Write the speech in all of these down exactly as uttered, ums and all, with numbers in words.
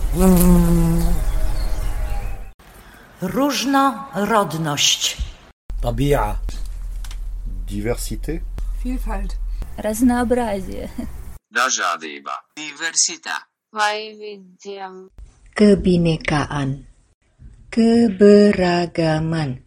Różnorodność. طبيعة. Diversité. Vielfalt. Разнообразие. Dažādība. Diversità. Vaividyam. Kebinekaan. Keberagaman.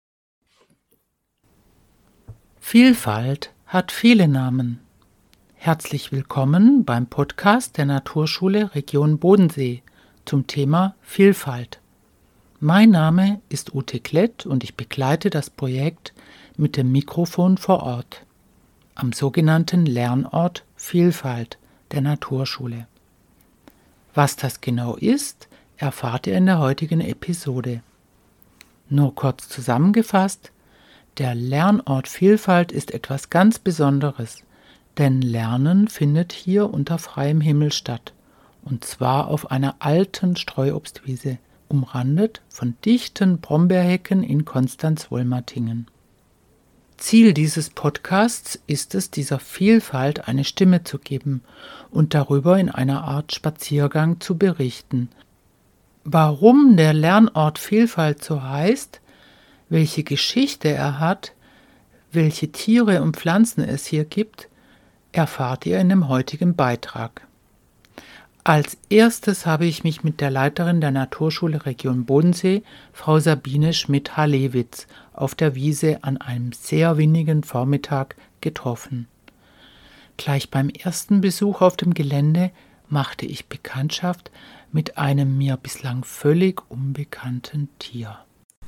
Vielfalt hat viele Namen. Herzlich willkommen beim Podcast der Naturschule Region Bodensee zum Thema Vielfalt. Mein Name ist Ute Klett und ich begleite das Projekt mit dem Mikrofon vor Ort am sogenannten Lernort Vielfalt der Naturschule. Was das genau ist, erfahrt ihr in der heutigen Episode. Nur kurz zusammengefasst: Der Lernort Vielfalt ist etwas ganz Besonderes, denn Lernen findet hier unter freiem Himmel statt, und zwar auf einer alten Streuobstwiese, umrandet von dichten Brombeerhecken in Konstanz-Wolmertingen. Ziel dieses Podcasts ist es, dieser Vielfalt eine Stimme zu geben und darüber in einer Art Spaziergang zu berichten. Warum der Lernort Vielfalt so heißt, welche Geschichte er hat, welche Tiere und Pflanzen es hier gibt, erfahrt ihr in dem heutigen Beitrag. Als erstes habe ich mich mit der Leiterin der Naturschule Region Bodensee, Frau Sabine Schmidt-Halewitz, auf der Wiese an einem sehr windigen Vormittag getroffen. Gleich beim ersten Besuch auf dem Gelände machte ich Bekanntschaft mit einem mir bislang völlig unbekannten Tier.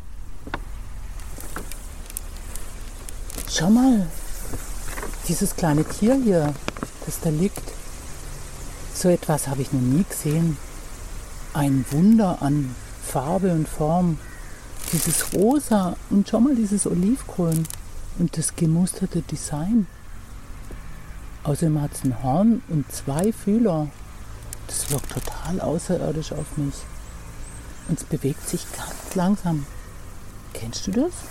Schau mal, dieses kleine Tier hier, das da liegt. So etwas habe ich noch nie gesehen. Ein Wunder an Farbe und Form. Dieses Rosa und schau mal dieses Olivgrün und das gemusterte Design. Außerdem hat es ein Horn und zwei Fühler. Das wirkt total außerirdisch auf mich. Und es bewegt sich ganz langsam. Kennst du das?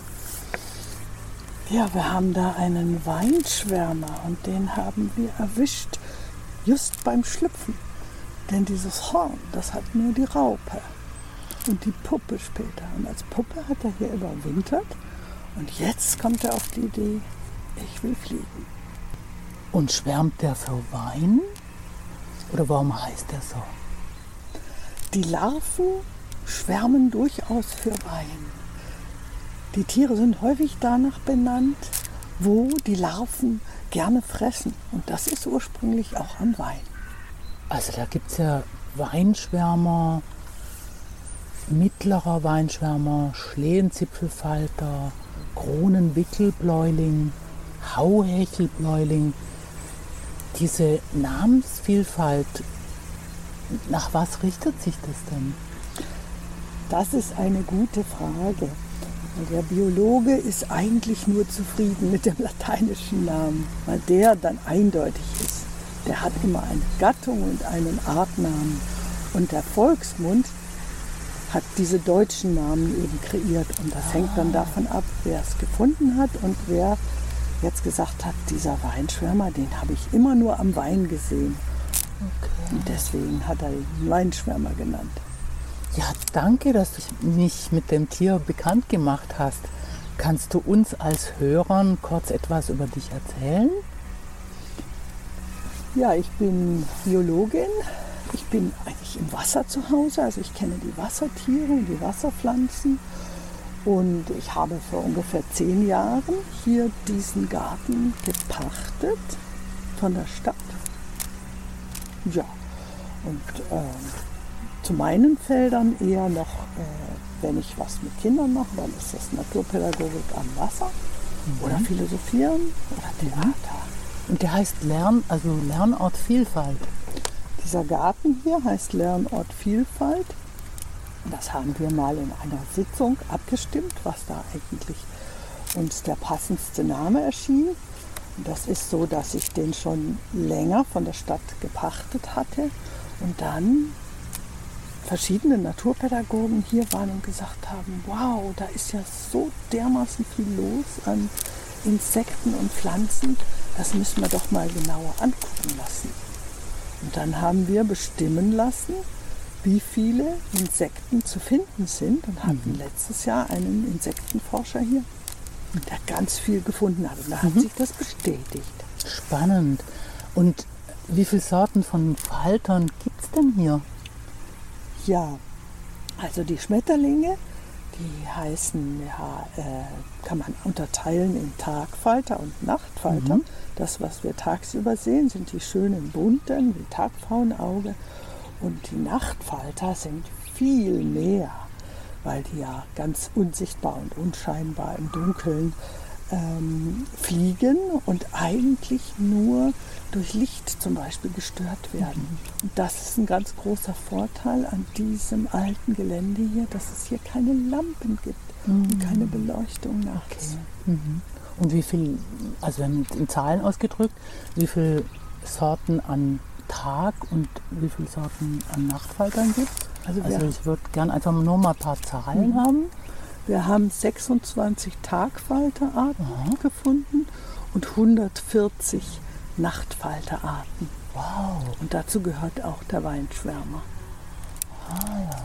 Ja, wir haben da einen Weinschwärmer und den haben wir erwischt, just beim Schlüpfen. Denn dieses Horn, das hat nur die Raupe und die Puppe später. Und als Puppe hat er hier überwintert und jetzt kommt er auf die Idee, ich will fliegen. Und schwärmt der für Wein? Oder warum heißt er so? Die Larven schwärmen durchaus für Wein. Die Tiere sind häufig danach benannt, wo die Larven gerne fressen. Und das ist ursprünglich auch am Wein. Also da gibt es ja Weinschwärmer, mittlerer Weinschwärmer, Schlehenzipfelfalter, Kronenwickelbläuling, Hauhechelbläuling. Diese Namensvielfalt, nach was richtet sich das denn? Das ist eine gute Frage. Der Biologe ist eigentlich nur zufrieden mit dem lateinischen Namen, weil der dann eindeutig ist. Der hat immer eine Gattung und einen Artnamen. Und der Volksmund hat diese deutschen Namen eben kreiert. Und das hängt dann davon ab, wer es gefunden hat und wer jetzt gesagt hat, dieser Weinschwärmer, den habe ich immer nur am Wein gesehen. Okay. Und deswegen hat er ihn Weinschwärmer genannt. Ja, danke, dass du mich mit dem Tier bekannt gemacht hast. Kannst du uns als Hörern kurz etwas über dich erzählen? Ja, ich bin Biologin. Ich bin eigentlich im Wasser zu Hause. Also ich kenne die Wassertiere und die Wasserpflanzen. Und ich habe vor ungefähr zehn Jahren hier diesen Garten gepachtet von der Stadt. Ja, und äh, zu meinen Feldern eher noch, äh, wenn ich was mit Kindern mache, dann ist das Naturpädagogik am Wasser mhm. oder Philosophieren oder Theater. Und der heißt Lern, also Lernort Vielfalt. Dieser Garten hier heißt Lernort Vielfalt. Das haben wir mal in einer Sitzung abgestimmt, was da eigentlich uns der passendste Name erschien. Und das ist so, dass ich den schon länger von der Stadt gepachtet hatte und dann verschiedene Naturpädagogen hier waren und gesagt haben, wow, da ist ja so dermaßen viel los an Insekten und Pflanzen, das müssen wir doch mal genauer angucken lassen. Und dann haben wir bestimmen lassen, wie viele Insekten zu finden sind und hatten mhm. letztes Jahr einen Insektenforscher hier, der ganz viel gefunden hat. Und da hat mhm. sich das bestätigt. Spannend. Und wie viele Sorten von Faltern gibt es denn hier? Ja, also die Schmetterlinge, die heißen, ja, äh, kann man unterteilen in Tagfalter und Nachtfalter. Mhm. Das, was wir tagsüber sehen, sind die schönen bunten, wie Tagpfauenauge. Und die Nachtfalter sind viel mehr, weil die ja ganz unsichtbar und unscheinbar im Dunkeln ähm, fliegen und eigentlich nur durch Licht zum Beispiel gestört werden. Mhm. Und das ist ein ganz großer Vorteil an diesem alten Gelände hier, dass es hier keine Lampen gibt mhm. und keine Beleuchtung nachts. Okay. Mhm. Und wie viel, also in Zahlen ausgedrückt, wie viele Sorten an Tag und wie viele Sorten an Nachtfaltern gibt es? Also, also ich würde gerne einfach nur mal ein paar Zahlen mhm. haben. Wir haben sechsundzwanzig Tagfalterarten Aha. gefunden und hundertvierzig Nachtfalterarten. Wow. Und dazu gehört auch der Weinschwärmer. Ah ja.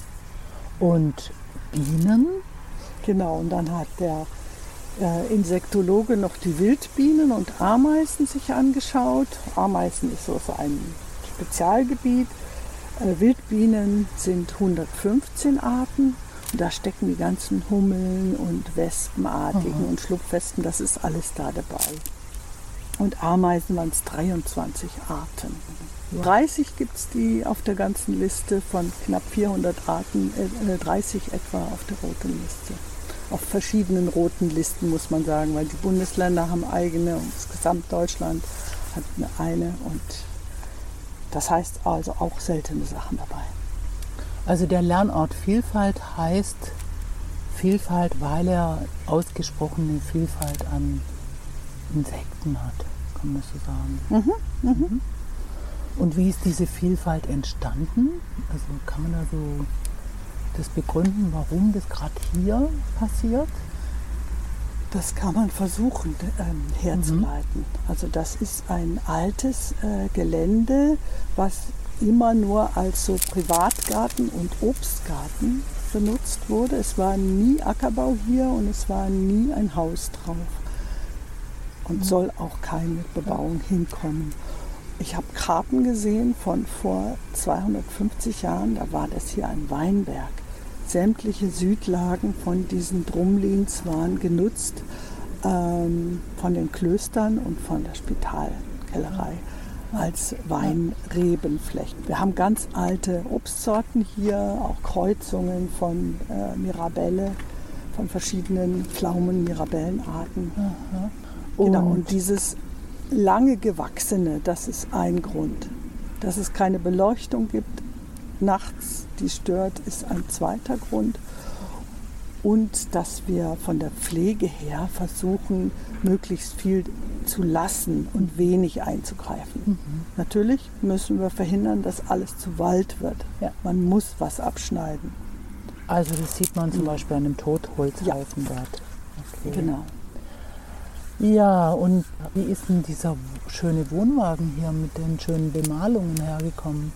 Und Bienen? Genau, und dann hat der äh, Insektologe noch die Wildbienen und Ameisen sich angeschaut. Ameisen ist so ein Spezialgebiet. Äh, Wildbienen sind hundertfünfzehn Arten. Und da stecken die ganzen Hummeln und Wespenartigen Aha. und Schlupfwespen, das ist alles da dabei. Und Ameisen waren es dreiundzwanzig Arten. Ja. dreißig gibt es die auf der ganzen Liste, von knapp vierhundert Arten, äh, dreißig etwa auf der roten Liste. Auf verschiedenen roten Listen muss man sagen, weil die Bundesländer haben eigene und das Gesamtdeutschland hat eine, eine und das heißt also auch seltene Sachen dabei. Also der Lernort Vielfalt heißt Vielfalt, weil er ausgesprochene Vielfalt an Insekten hat, kann man so sagen. Mhm, mhm. Und wie ist diese Vielfalt entstanden? Also kann man da so das begründen, warum das gerade hier passiert? Das kann man versuchen ähm, herzuleiten. Mhm. Also das ist ein altes äh, Gelände, was immer nur als so Privatgarten und Obstgarten benutzt wurde. Es war nie Ackerbau hier und es war nie ein Haus drauf. Und mhm. soll auch keine Bebauung hinkommen. Ich habe Karten gesehen von vor zweihundertfünfzig Jahren, da war das hier ein Weinberg. Sämtliche Südlagen von diesen Drumlins waren genutzt ähm, von den Klöstern und von der Spitalkellerei als Weinrebenflächen. Wir haben ganz alte Obstsorten hier, auch Kreuzungen von äh, Mirabelle, von verschiedenen Pflaumen, Mirabellenarten. Aha. Genau, und, und dieses lange Gewachsene, das ist ein Grund. Dass es keine Beleuchtung gibt nachts, die stört, ist ein zweiter Grund. Und dass wir von der Pflege her versuchen, möglichst viel zu lassen und wenig einzugreifen. Mhm. Natürlich müssen wir verhindern, dass alles zu Wald wird. Ja. Man muss was abschneiden. Also das sieht man zum mhm. Beispiel an einem Totholzhaufen ja. dort. Okay. Genau. Ja, und wie ist denn dieser schöne Wohnwagen hier mit den schönen Bemalungen hergekommen?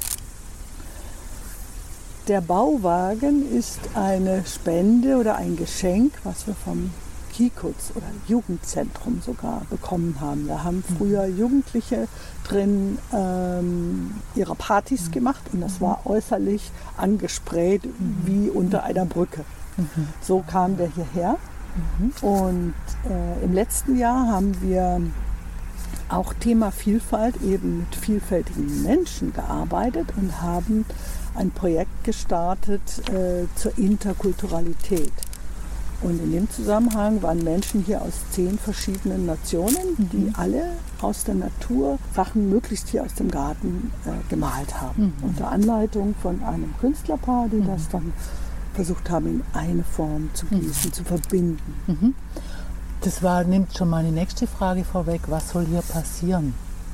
Der Bauwagen ist eine Spende oder ein Geschenk, was wir vom Kiekuz oder Jugendzentrum sogar bekommen haben. Da haben früher Jugendliche drin ähm, ihre Partys gemacht und das war äußerlich angesprayt wie unter einer Brücke. So kam der hierher. Und äh, im letzten Jahr haben wir auch Thema Vielfalt eben mit vielfältigen Menschen gearbeitet und haben ein Projekt gestartet äh, zur Interkulturalität. Und in dem Zusammenhang waren Menschen hier aus zehn verschiedenen Nationen, mhm. die alle aus der Natur Sachen möglichst hier aus dem Garten äh, gemalt haben. Mhm. Unter Anleitung von einem Künstlerpaar, die mhm. das dann versucht haben, in eine Form zu gießen, mhm. zu verbinden. Mhm. Das war, nimmt schon meine nächste Frage vorweg. Was soll hier passieren?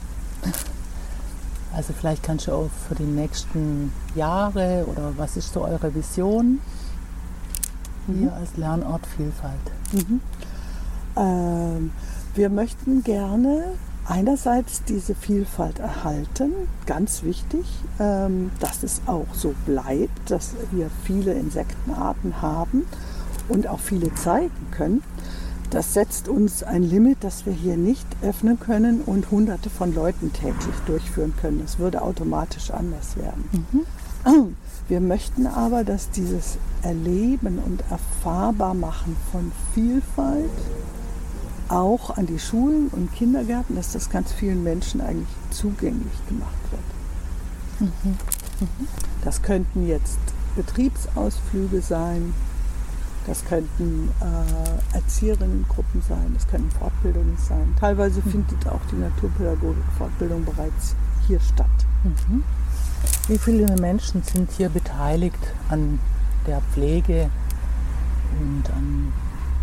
Also vielleicht kannst du auch für die nächsten Jahre oder was ist so eure Vision hier mhm. als Lernort Vielfalt? Mhm. Ähm, wir möchten gerne einerseits diese Vielfalt erhalten, ganz wichtig, ähm, dass es auch so bleibt, dass wir viele Insektenarten haben und auch viele zeigen können. Das setzt uns ein Limit, das wir hier nicht öffnen können und hunderte von Leuten täglich durchführen können. Das würde automatisch anders werden. Mhm. Wir möchten aber, dass dieses Erleben und Erfahrbarmachen von Vielfalt auch an die Schulen und Kindergärten, dass das ganz vielen Menschen eigentlich zugänglich gemacht wird. Mhm. Mhm. Das könnten jetzt Betriebsausflüge sein, das könnten äh, Erzieherinnengruppen sein, das könnten Fortbildungen sein. Teilweise mhm. findet auch die Naturpädagogik-Fortbildung bereits hier statt. Mhm. Wie viele Menschen sind hier beteiligt an der Pflege und an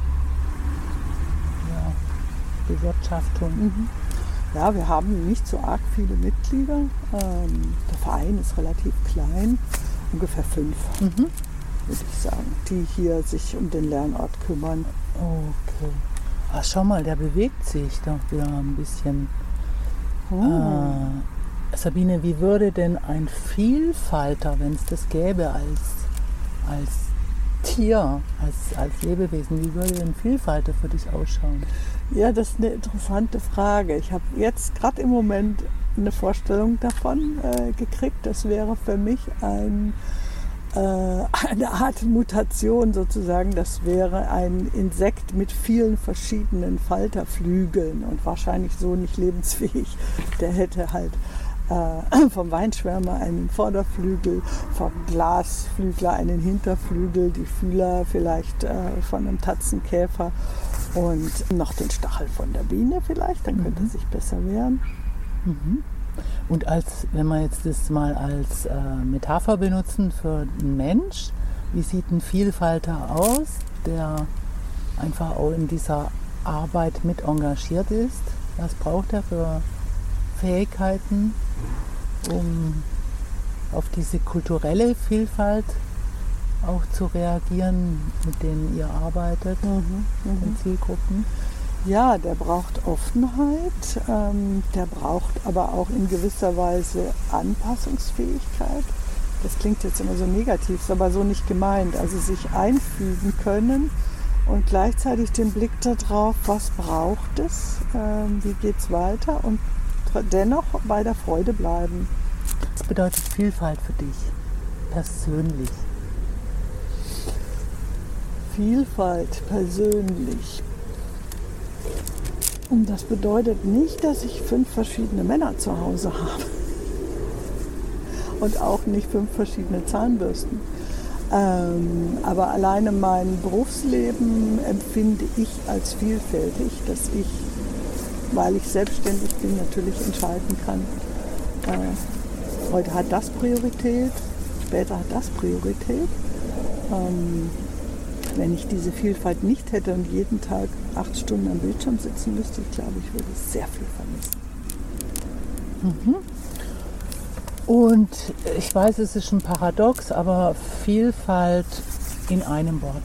ja, Bewirtschaftung? Mhm. Ja, wir haben nicht so arg viele Mitglieder. Ähm, der Verein ist relativ klein, ungefähr fünf, mhm. würde ich sagen, die hier sich um den Lernort kümmern. Okay. Ach, schau mal, der bewegt sich doch wieder ein bisschen. Oh. Äh, Sabine, wie würde denn ein Vielfalter, wenn es das gäbe als, als Tier, als, als Lebewesen, wie würde denn Vielfalter für dich ausschauen? Ja, das ist eine interessante Frage. Ich habe jetzt gerade im Moment eine Vorstellung davon äh, gekriegt. Das wäre für mich ein, äh, eine Art Mutation sozusagen. Das wäre ein Insekt mit vielen verschiedenen Falterflügeln und wahrscheinlich so nicht lebensfähig. Der hätte halt vom Weinschwärmer einen Vorderflügel, vom Glasflügler einen Hinterflügel, die Fühler vielleicht äh, von einem Tatzenkäfer und noch den Stachel von der Biene vielleicht, dann könnte mhm. es sich besser wehren. Mhm. Und als, wenn wir jetzt das mal als äh, Metapher benutzen für einen Mensch, wie sieht ein Vielfalter aus, der einfach auch in dieser Arbeit mit engagiert ist? Was braucht er für Fähigkeiten, um auf diese kulturelle Vielfalt auch zu reagieren, mit denen ihr arbeitet, mhm, in Zielgruppen? Ja, der braucht Offenheit, ähm, der braucht aber auch in gewisser Weise Anpassungsfähigkeit. Das klingt jetzt immer so negativ, ist aber so nicht gemeint. Also sich einfügen können und gleichzeitig den Blick darauf, was braucht es, ähm, wie geht es weiter und dennoch bei der Freude bleiben. Was bedeutet Vielfalt für dich persönlich? Vielfalt persönlich. Und das bedeutet nicht, dass ich fünf verschiedene Männer zu Hause habe. Und auch nicht fünf verschiedene Zahnbürsten. Ähm, aber alleine mein Berufsleben empfinde ich als vielfältig, dass ich, weil ich selbstständig bin, natürlich entscheiden kann, äh, heute hat das Priorität, später hat das Priorität. Ähm, wenn ich diese Vielfalt nicht hätte und jeden Tag acht Stunden am Bildschirm sitzen müsste, ich glaube, ich würde sehr viel vermissen. Mhm. Und ich weiß, es ist ein Paradox, aber Vielfalt in einem Wort.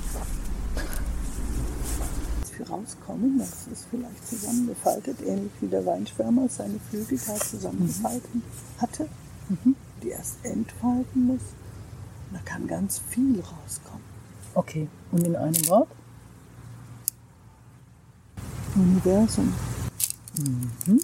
Rauskommen, das ist vielleicht zusammengefaltet, ähnlich wie der Weinschwärmer seine Flügel da zusammengefalten hatte, mhm. die erst entfalten muss. Da kann ganz viel rauskommen. Okay, und in einem Wort? Universum. Mhm.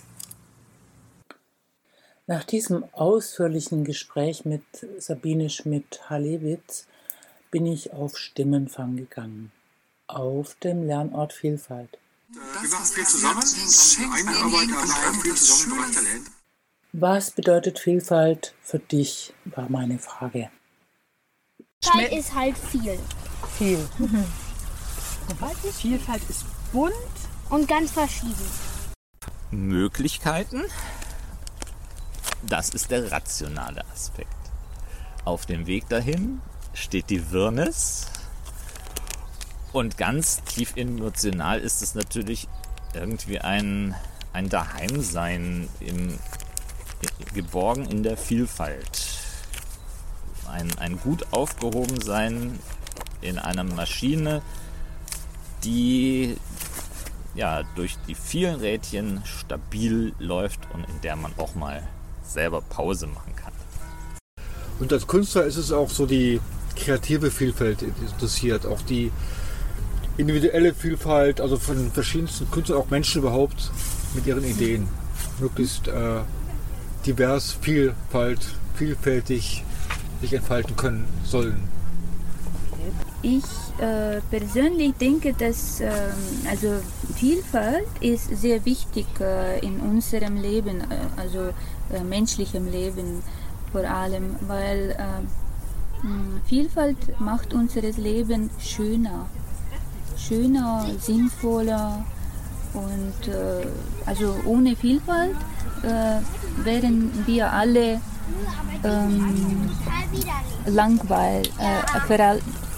Nach diesem ausführlichen Gespräch mit Sabine Schmidt-Halewitz bin ich auf Stimmenfang gegangen. Auf dem Lernort Vielfalt. Wir machen viel zusammen und einarbeiten an viel zusammen im Bereich Talent. Was bedeutet Vielfalt für dich, war meine Frage. Vielfalt ist halt viel. Viel. Mhm. Vielfalt ist bunt und ganz verschieden. Möglichkeiten? Das ist der rationale Aspekt. Auf dem Weg dahin steht die Wirrnis. Und ganz tief emotional ist es natürlich irgendwie ein, ein Daheimsein, im, geborgen in der Vielfalt. Ein, ein gut Aufgehobensein in einer Maschine, die ja, durch die vielen Rädchen stabil läuft und in der man auch mal selber Pause machen kann. Und als Künstler ist es auch so die kreative Vielfalt interessiert, auch die individuelle Vielfalt, also von verschiedensten Künstlern, auch Menschen überhaupt mit ihren Ideen. Möglichst äh, divers, Vielfalt, vielfältig sich entfalten können sollen. Ich äh, persönlich denke, dass äh, also Vielfalt ist sehr wichtig äh, in unserem Leben, äh, also äh, menschlichem Leben vor allem, weil äh, mh, Vielfalt macht unser Leben schöner, schöner, sinnvoller und äh, also ohne Vielfalt äh, wären wir alle ähm, langweil, äh, ver,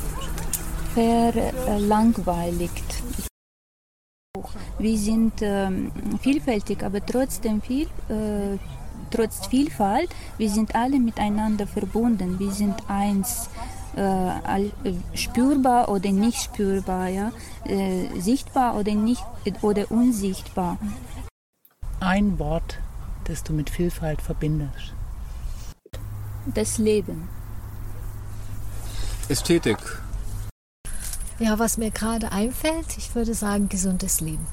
verlangweiligt. Wir sind äh, vielfältig, aber trotzdem viel, äh, trotz Vielfalt, wir sind alle miteinander verbunden. Wir sind eins, äh, spürbar oder nicht spürbar, ja? äh, sichtbar oder nicht oder unsichtbar. Ein Wort, das du mit Vielfalt verbindest. Das Leben. Ästhetik. Ja, was mir gerade einfällt, ich würde sagen, gesundes Leben.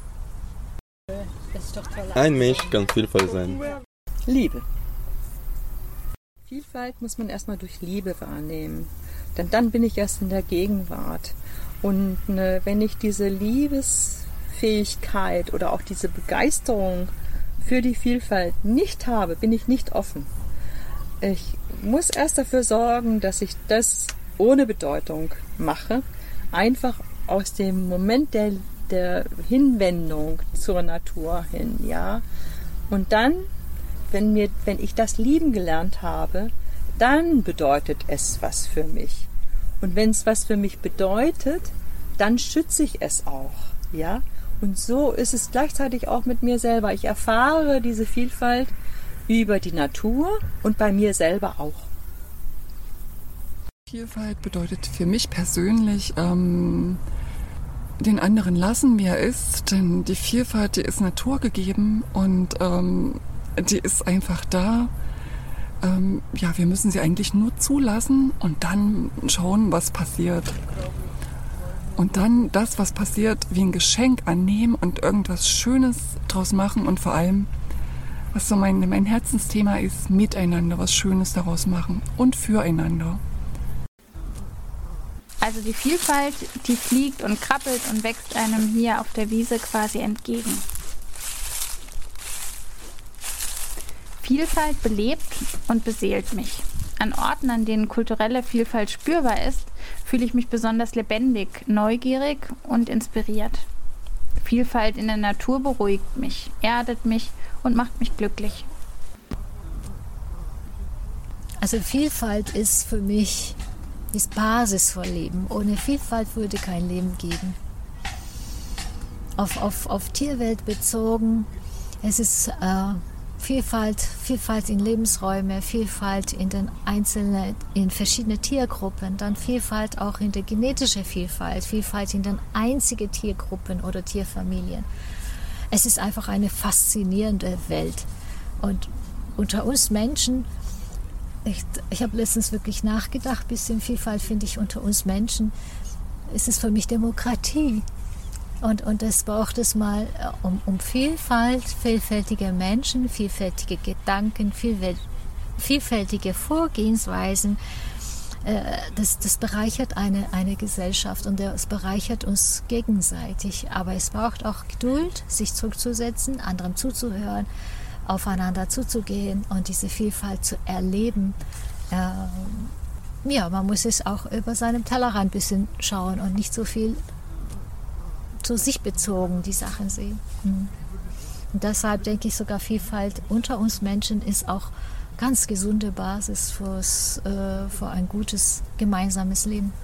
Ein Mensch kann Vielfalt sein. Liebe. Vielfalt muss man erstmal durch Liebe wahrnehmen. Denn dann bin ich erst in der Gegenwart. Und ne, wenn ich diese Liebesfähigkeit oder auch diese Begeisterung für die Vielfalt nicht habe, bin ich nicht offen. Ich muss erst dafür sorgen, dass ich das ohne Bedeutung mache, einfach aus dem Moment der, der Hinwendung zur Natur hin, ja. Und dann, wenn mir, wenn ich das lieben gelernt habe, dann bedeutet es was für mich. Und wenn es was für mich bedeutet, dann schütze ich es auch, ja. Und so ist es gleichzeitig auch mit mir selber. Ich erfahre diese Vielfalt über die Natur und bei mir selber auch. Vielfalt bedeutet für mich persönlich, ähm, den anderen lassen, wie er ist. Denn die Vielfalt, die ist naturgegeben und ähm, die ist einfach da. Ähm, ja, wir müssen sie eigentlich nur zulassen und dann schauen, was passiert. Und dann das, was passiert, wie ein Geschenk annehmen und irgendwas Schönes draus machen und vor allem, was so mein, mein Herzensthema ist, miteinander was Schönes daraus machen und füreinander. Also die Vielfalt, die fliegt und krabbelt und wächst einem hier auf der Wiese quasi entgegen. Vielfalt belebt und beseelt mich. An Orten, an denen kulturelle Vielfalt spürbar ist, fühle ich mich besonders lebendig, neugierig und inspiriert. Vielfalt in der Natur beruhigt mich, erdet mich und macht mich glücklich. Also Vielfalt ist für mich die Basis für Leben. Ohne Vielfalt würde kein Leben geben. Auf, auf, auf Tierwelt bezogen, es ist äh, Vielfalt, Vielfalt in Lebensräume, Vielfalt in den einzelnen, in verschiedene Tiergruppen, dann Vielfalt auch in der genetischen Vielfalt, Vielfalt in den einzigen Tiergruppen oder Tierfamilien. Es ist einfach eine faszinierende Welt. Und unter uns Menschen, ich, ich habe letztens wirklich nachgedacht, ein bisschen Vielfalt finde ich unter uns Menschen, ist es für mich Demokratie. Und, und es braucht es mal um, um Vielfalt, vielfältige Menschen, vielfältige Gedanken, vielfält, vielfältige Vorgehensweisen. Äh, das, das bereichert eine, eine Gesellschaft und es bereichert uns gegenseitig. Aber es braucht auch Geduld, sich zurückzusetzen, anderen zuzuhören, aufeinander zuzugehen und diese Vielfalt zu erleben. Äh, ja, man muss es auch über seinem Tellerrand ein bisschen schauen und nicht so viel zu sich bezogen die Sachen sehen. Und deshalb denke ich sogar, Vielfalt unter uns Menschen ist auch ganz gesunde Basis fürs, äh, für ein gutes gemeinsames Leben.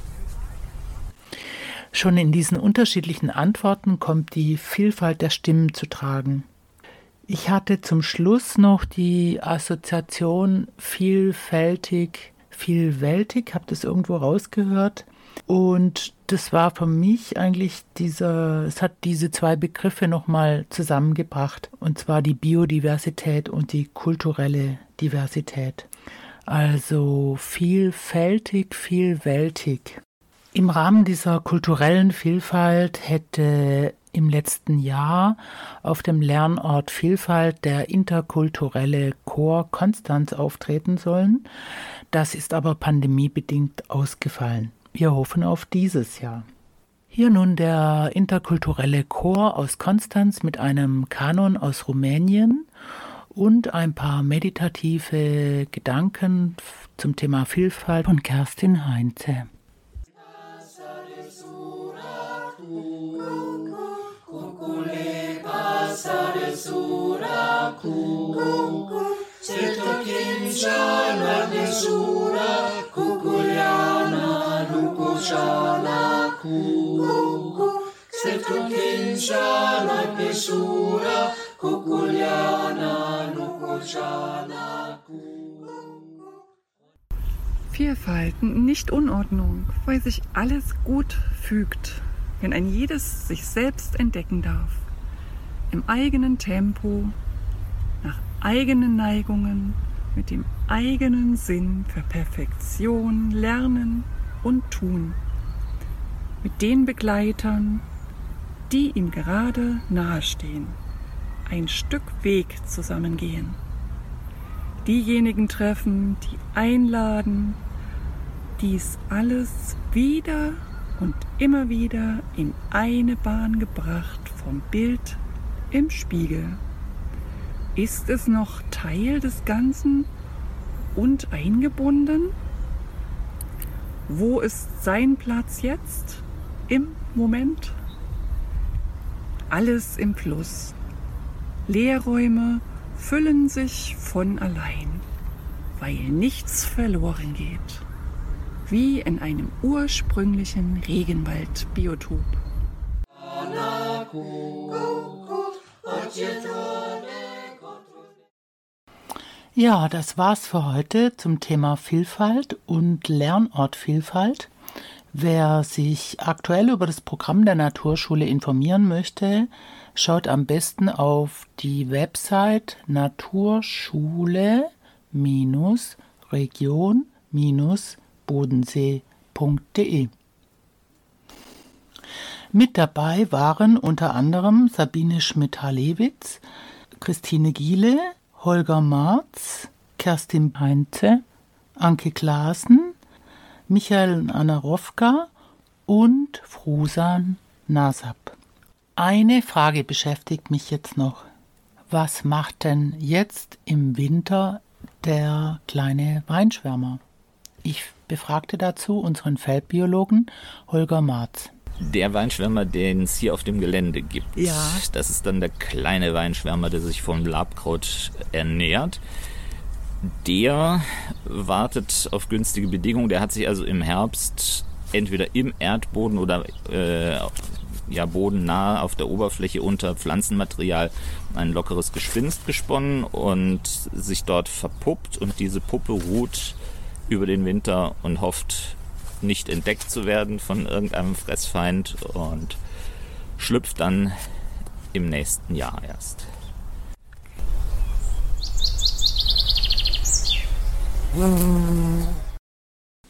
Schon in diesen unterschiedlichen Antworten kommt die Vielfalt der Stimmen zu tragen. Ich hatte zum Schluss noch die Assoziation vielfältig, vielwältig, habt ihr es irgendwo rausgehört? Und das war für mich eigentlich dieser, es hat diese zwei Begriffe nochmal zusammengebracht, und zwar die Biodiversität und die kulturelle Diversität. Also vielfältig, vielwältig. Im Rahmen dieser kulturellen Vielfalt hätte im letzten Jahr auf dem Lernort Vielfalt der interkulturelle Chor Konstanz auftreten sollen. Das ist aber pandemiebedingt ausgefallen. Wir hoffen auf dieses Jahr. Hier nun der interkulturelle Chor aus Konstanz mit einem Kanon aus Rumänien und ein paar meditative Gedanken zum Thema Vielfalt von Kerstin Heinze. Vielfalt, nicht Unordnung, weil sich alles gut fügt, wenn ein jedes sich selbst entdecken darf, im eigenen Tempo, nach eigenen Neigungen, mit dem eigenen Sinn für Perfektion, Lernen und Tun, mit den Begleitern, die ihm gerade nahestehen, ein Stück Weg zusammengehen. Diejenigen treffen, die einladen, dies alles wieder und immer wieder in eine Bahn gebracht vom Bild im Spiegel. Ist es noch Teil des Ganzen und eingebunden? Wo ist sein Platz jetzt im Moment? Alles im Fluss. Leerräume füllen sich von allein, weil nichts verloren geht, wie in einem ursprünglichen Regenwaldbiotop. Ja, das war's für heute zum Thema Vielfalt und Lernortvielfalt. Wer sich aktuell über das Programm der Naturschule informieren möchte, schaut am besten auf die Website naturschule Region Bodensee punkt de. Mit dabei waren unter anderem Sabine Schmidt-Halewitz, Christine Giele, Holger Marz, Kerstin Heinze, Anke Klaassen, Michael Anarowka und Frusan Nasab. Eine Frage beschäftigt mich jetzt noch. Was macht denn jetzt im Winter der kleine Weinschwärmer? Ich befragte dazu unseren Feldbiologen Holger Marz. Der Weinschwärmer, den es hier auf dem Gelände gibt, ja. Das ist dann der kleine Weinschwärmer, der sich vom Labkraut ernährt. Der wartet auf günstige Bedingungen. Der hat sich also im Herbst entweder im Erdboden oder äh, ja, bodennah auf der Oberfläche unter Pflanzenmaterial ein lockeres Gespinst gesponnen und sich dort verpuppt. Und diese Puppe ruht über den Winter und hofft, nicht entdeckt zu werden von irgendeinem Fressfeind und schlüpft dann im nächsten Jahr erst. Mm.